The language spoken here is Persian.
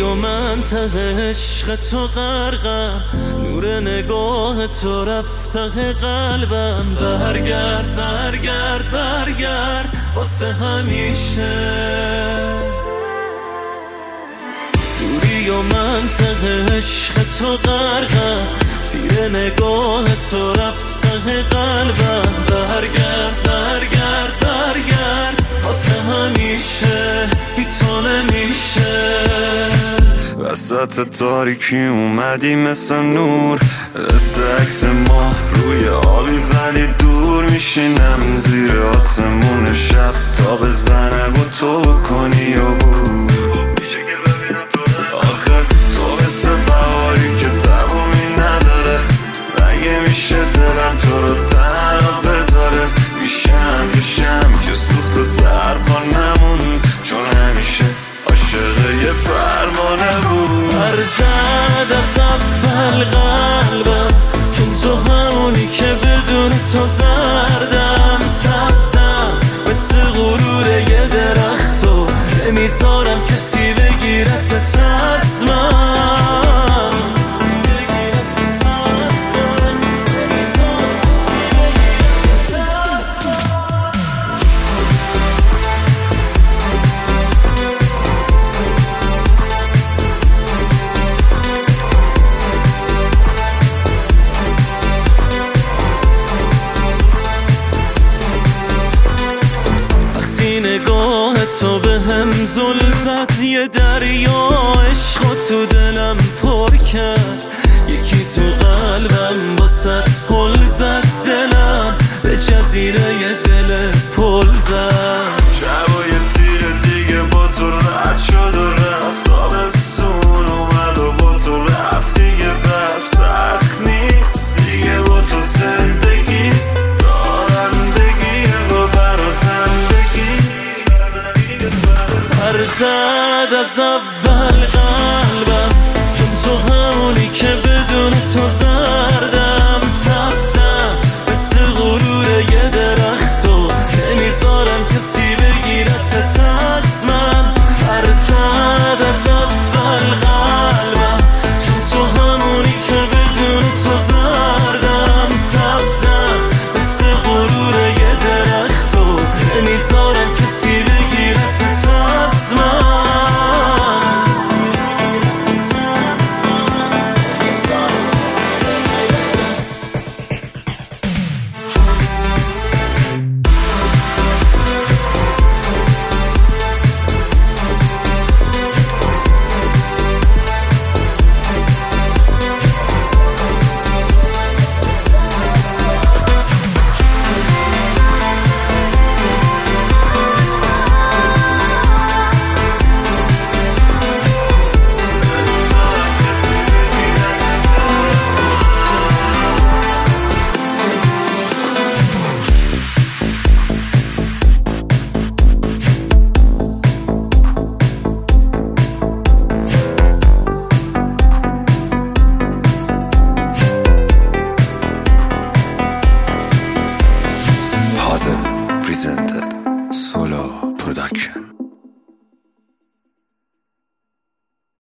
دوری و منطق عشق تو غرقم، نور نگاه تو رفته قلبم. برگرد برگرد برگرد واسه همیشه. دوری و منطق عشق تو غرقم، تیر نگاه تو رفته قلبم. برگرد برگرد برگرد واسه همیشه، بی تو نمیشه. وسط تاریکی اومدی مثل نور، عکس ما روی آبی ولی دور. میشینم زیر آسمون شب تا بزنه و تو بکنی و بود. آخه تو مثل بهاری که تمومی نداره، مگه میشه دلم تو رو تنها بذاره؟ میشم که سوخت و سرپا نمون، چون همیشه عاشق یه فرمانه بود. زد از اول قلبم، چون تو همونی که بدون تو زردم. سبزم مثل غرور یه درخت و نمیذارم کسی بگیرت از من. نگاه تو به هم زل زد، یه دریا عشق تو دلم پر کرد. یکی تو قلبم واسه پل زد، دلم به جزیره یه دل پل زد. شبای تیر دیگه با تو رد شد و رفت، آبستون اومد و با تو رفت دیگه. برف سخت نیست دیگه با تو زندگی، رانندگیه و برا زندگی. زد از اول